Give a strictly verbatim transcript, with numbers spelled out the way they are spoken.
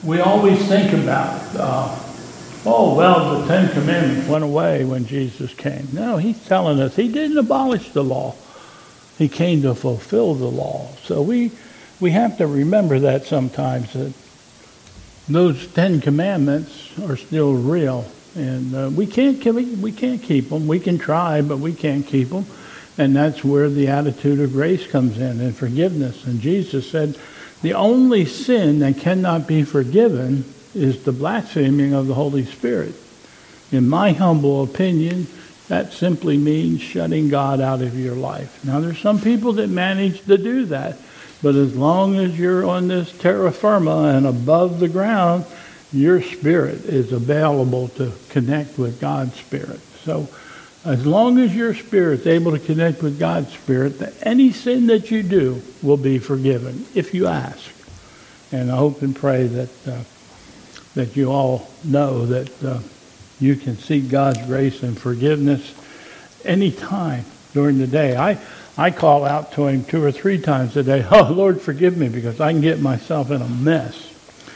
we always think about, uh, oh, well, the Ten Commandments went away when Jesus came. No, he's telling us he didn't abolish the law. He came to fulfill the law. So we we have to remember that sometimes, that those Ten Commandments are still real. And uh, we can't we can't keep them. We can try, but we can't keep them. And that's where the attitude of grace comes in, and forgiveness. And Jesus said, the only sin that cannot be forgiven is the blaspheming of the Holy Spirit. In my humble opinion, that simply means shutting God out of your life. Now, there's some people that manage to do that, but as long as you're on this terra firma and above the ground, your spirit is available to connect with God's spirit. So as long as your spirit's able to connect with God's spirit, that any sin that you do will be forgiven if you ask. And I hope and pray that uh, that you all know that uh, you can seek God's grace and forgiveness any time during the day. I, I call out to him two or three times a day, oh, Lord, forgive me, because I can get myself in a mess.